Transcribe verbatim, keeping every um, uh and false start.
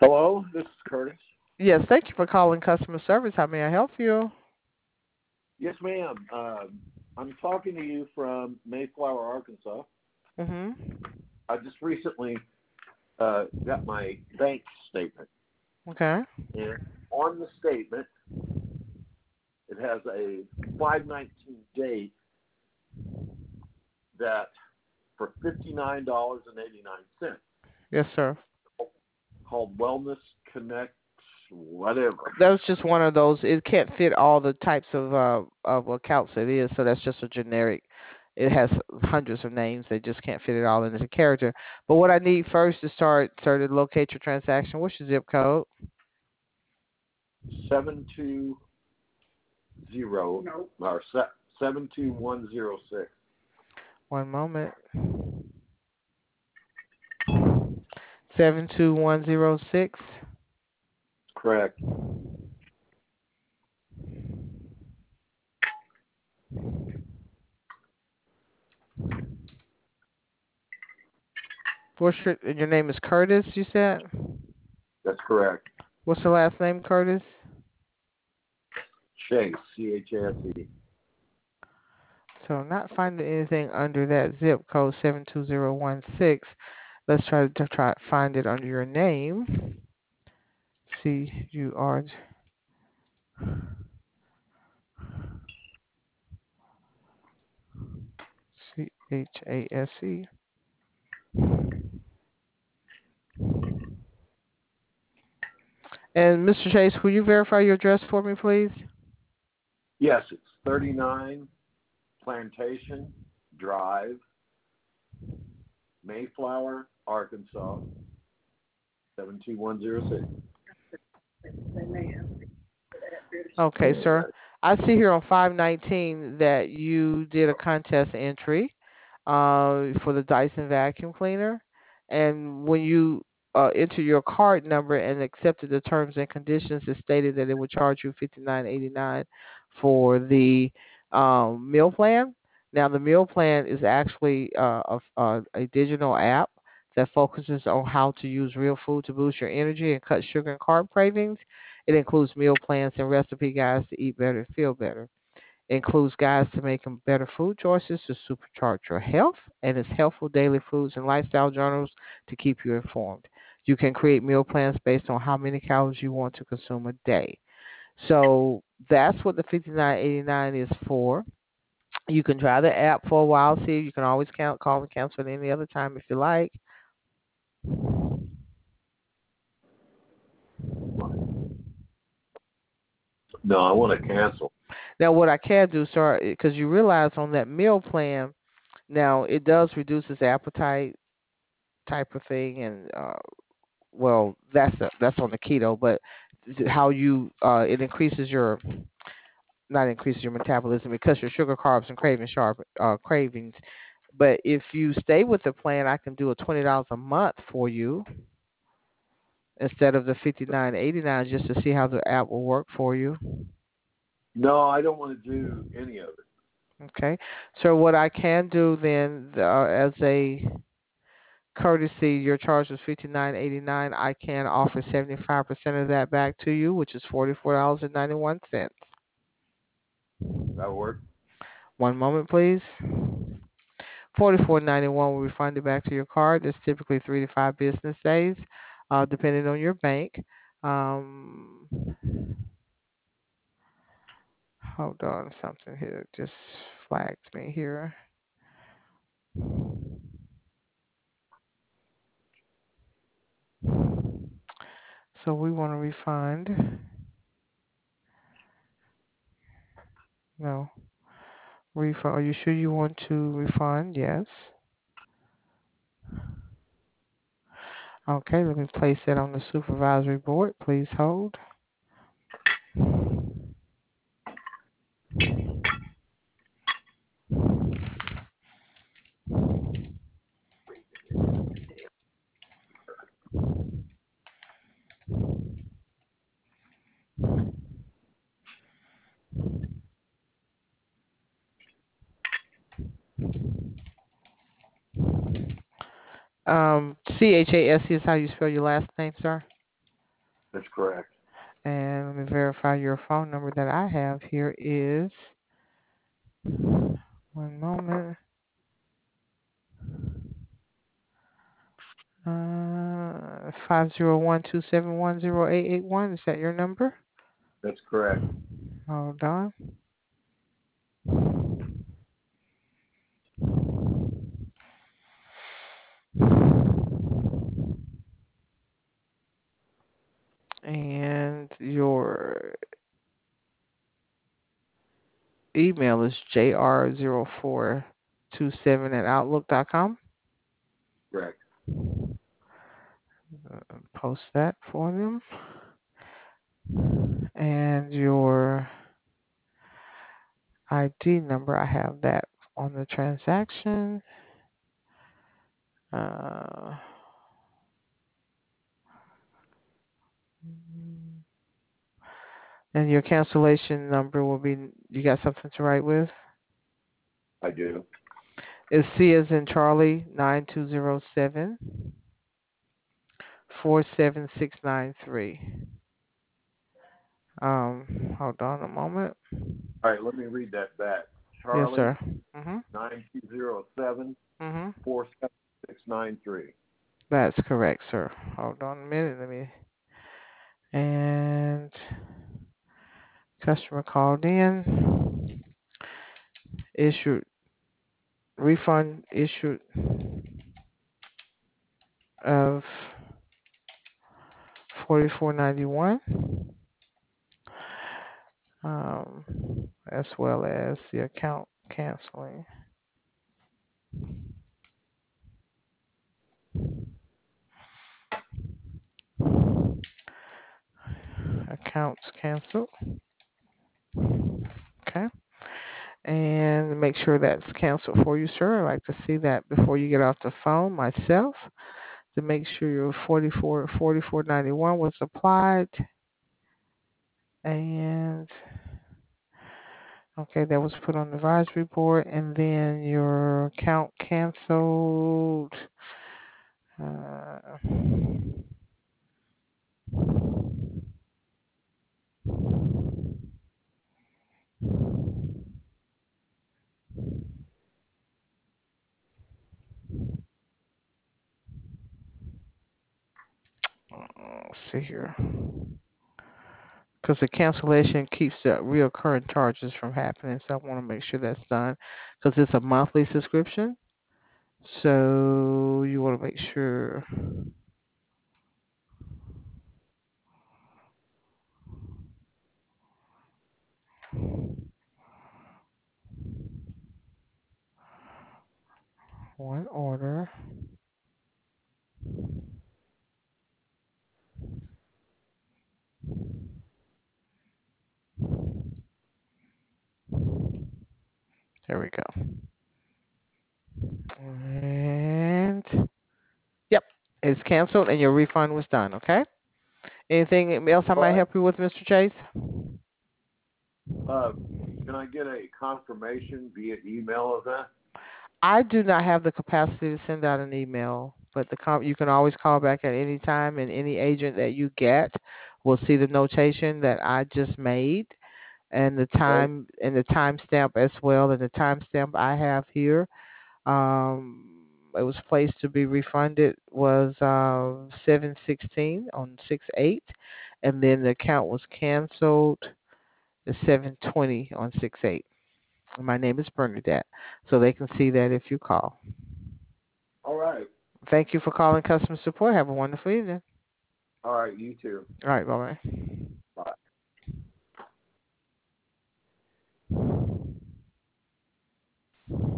Hello, this is Curtis. Yes, thank you for calling customer service. How may I help you? Yes, ma'am. Um, I'm talking to you from Mayflower, Arkansas. Mm-hmm. I just recently uh, got my bank statement, Okay. and on the statement, it has a five nineteen date that for fifty-nine dollars and eighty-nine cents Yes, sir. called Wellness Connect, whatever. That was just one of those. It can't fit all the types of uh of accounts it is, so that's just a generic. It has hundreds of names. They just can't fit it all into the character. But what I need first to start, sir, to locate your transaction. What's your zip code? seven two zero or seven two one zero six. One moment. Seven two one zero six. Correct. What's your, your name is Curtis? You said. That's correct. What's the last name, Curtis? Chase, C H A S E. So I'm not finding anything under that zip code seven two zero one six. Let's try to try find it under your name. C U R C H A S E. And mister Chase, will you verify your address for me, please? Yes, it's thirty-nine Plantation Drive, Mayflower, Arkansas, seven two one zero six. Okay, sir. I see here on five nineteen that you did a contest entry uh, for the Dyson vacuum cleaner, and when you uh, enter your card number and accepted the terms and conditions, it stated that it would charge you fifty nine eighty nine for the um, meal plan. Now, the meal plan is actually uh, a, a, a digital app that focuses on how to use real food to boost your energy and cut sugar and carb cravings. It includes meal plans and recipe guides to eat better and feel better. It includes guides to making better food choices to supercharge your health, and it's helpful daily foods and lifestyle journals to keep you informed. You can create meal plans based on how many calories you want to consume a day. So that's what the fifty-nine eighty-nine is for. You can try the app for a while. See, you can always count, call and cancel at any other time if you like. No, I want to cancel. Now, what I can do, sir, because you realize on that meal plan, now it does reduce his appetite type of thing, and uh, well, that's the, that's on the keto, but how you uh, it increases your not increases your metabolism because your sugar, carbs, and craving sharp uh, cravings. But if you stay with the plan, I can do a twenty dollars a month for you instead of the fifty nine eighty nine, just to see how the app will work for you. No, I don't want to do any of it. Okay, so what I can do then, uh, as a courtesy, your charge was fifty nine eighty nine. I can offer seventy five percent of that back to you, which is forty four dollars and ninety one cents. That'll work. One moment, please. Forty four ninety one will refund it back to your card. It's typically three to five business days, uh, depending on your bank. Um, hold on, something here just flagged me here. So we want to refund. No, refund. Are you sure you want to refund? Yes. Okay, let me place that on the supervisory board. Please hold. Um, C H A S C is how you spell your last name, sir? That's correct. And let me verify your phone number that I have here is, one moment, uh, five zero one two seven one zero eight eight one. Is that your number? That's correct. Hold on. And your email is j r zero four two seven at outlook dot com. Correct. Uh, post that for them. And your I D number, I have that on the transaction. Uh, and your cancellation number will be, you got something to write with? I do. It's C as in Charlie, nine two zero seven, four seven six nine three. Um, hold on a moment. All right, let me read that back. Yes, Charlie, sir. Mhm. nine two zero seven, Mhm. four seven six nine three. That's correct, sir. Hold on a minute. Let me. And customer called in. Issued refund issued of forty four ninety one. Um, as well as the account canceling. Accounts canceled. Okay. And make sure that's canceled for you, sir. I'd like to see that before you get off the phone myself to make sure your forty-four forty-four ninety-one was applied. And okay, that was put on the advisory board, and then your account canceled. Uh, let's see here. Because the cancellation keeps the reoccurring charges from happening, so I want to make sure that's done. Because it's a monthly subscription, so you want to make sure. One order. There we go. And yep, it's canceled, and your refund was done. Okay. Anything else I All might right. help you with, Mister Chase? Uh, can I get a confirmation via email of that? I do not have the capacity to send out an email, but the com- you can always call back at any time, and any agent that you get will see the notation that I just made, and the Okay. time and the timestamp as well. And the timestamp I have here, um, it was placed to be refunded was uh, seven sixteen on six eight, and then the account was canceled the seven twenty on six eight. My name is Bernadette, so they can see that if you call. All right. Thank you for calling customer support. Have a wonderful evening. All right. You too. All right, bye-bye.